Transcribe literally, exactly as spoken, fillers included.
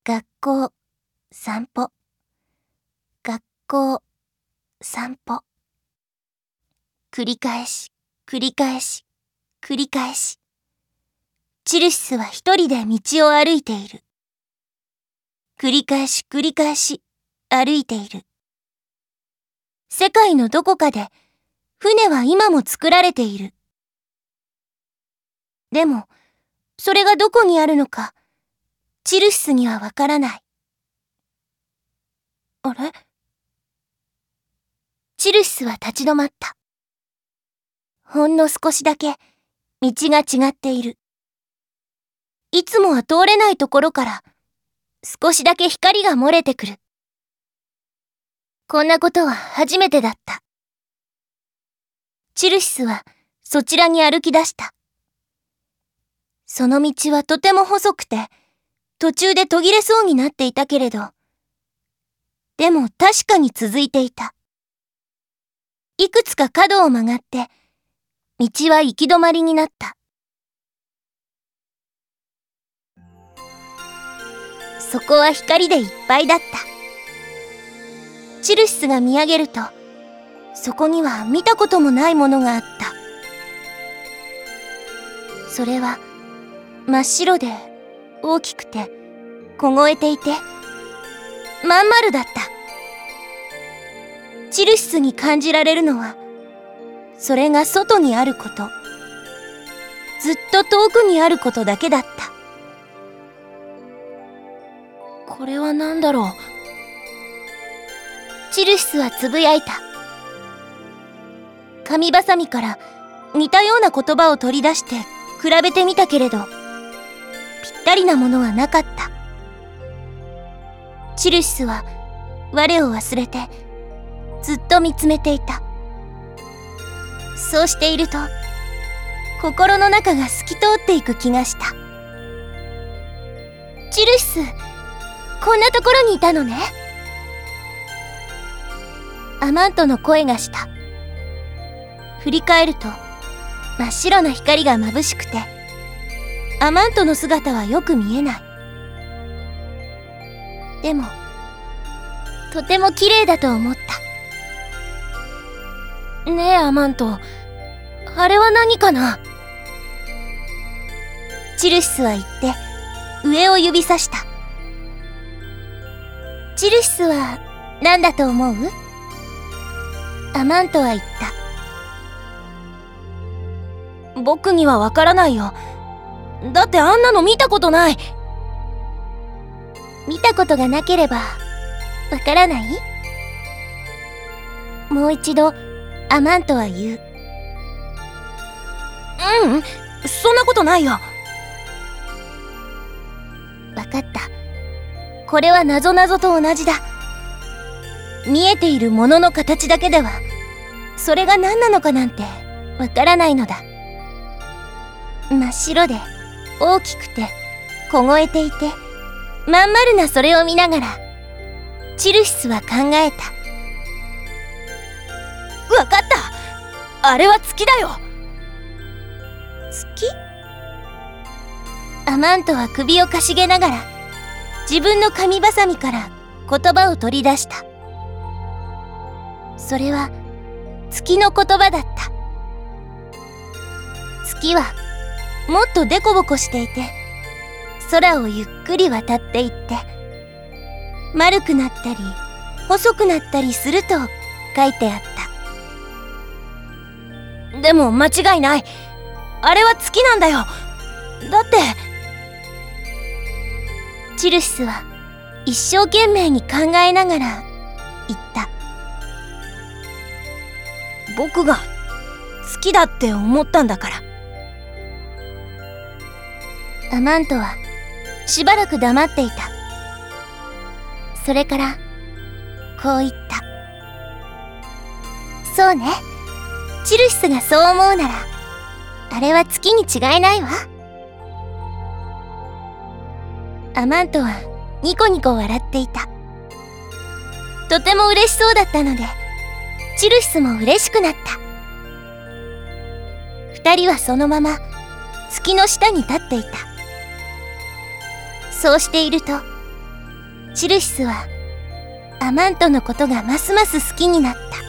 学校、散歩。学校、散歩。繰り返し、繰り返し、繰り返し。チルシスは一人で道を歩いている。繰り返し繰り返し歩いている。世界のどこかで船は今も作られている。でも、それがどこにあるのか、チルシスにはわからない。あれ？チルシスは立ち止まった。ほんの少しだけ道が違っている。いつもは通れないところから少しだけ光が漏れてくる。こんなことは初めてだった。チルシスはそちらに歩き出した。その道はとても細くて、途中で途切れそうになっていたけれど、でも確かに続いていた。いくつか角を曲がって、道は行き止まりになった。そこは光でいっぱいだった。チルシスが見上げると、そこには見たこともないものがあった。それは真っ白で大きくて凍えていてまん丸だった。チルシスに感じられるのは、それが外にあること、ずっと遠くにあることだけだった。これは何だろう。チルシスはつぶやいた。紙ばさみから似たような言葉を取り出して比べてみたけれど、ぴったりなものはなかった。チルシスは我を忘れてずっと見つめていた。そうしていると心の中が透き通っていく気がした。チルシス、こんなところにいたのね。アマントの声がした。振り返ると真っ白な光が眩しくて、アマントの姿はよく見えない。でもとても綺麗だと思った。ねえアマント、あれは何かな？チルシスは言って上を指さした。チルシスは何だと思う？アマントは言った。僕にはわからないよ。だってあんなの見たことない。見たことがなければわからない？もう一度アマントは言う。ううん、そんなことないよ。わかった。これは謎々と同じだ。見えているものの形だけでは、それが何なのかなんてわからないのだ。真っ白で大きくて凍えていてまん丸なそれを見ながら、チルシスは考えた。わかった、あれは月だよ。月？アマントは首をかしげながら自分の紙ばさみから言葉を取り出した。それは月の言葉だった。月はもっとデコボコしていて、空をゆっくり渡っていって、丸くなったり細くなったりすると書いてあった。でも間違いない。あれは月なんだよ。だって。チルシスは一生懸命に考えながら言った。僕が好きだって思ったんだから。アマントはしばらく黙っていた。それからこう言った。そうね、チルシスがそう思うならあれは月に違いないわ。アマントはニコニコ笑っていた。とても嬉しそうだったので、チルシスも嬉しくなった。二人はそのまま月の下に立っていた。そうしているとチルシスはアマントのことがますます好きになった。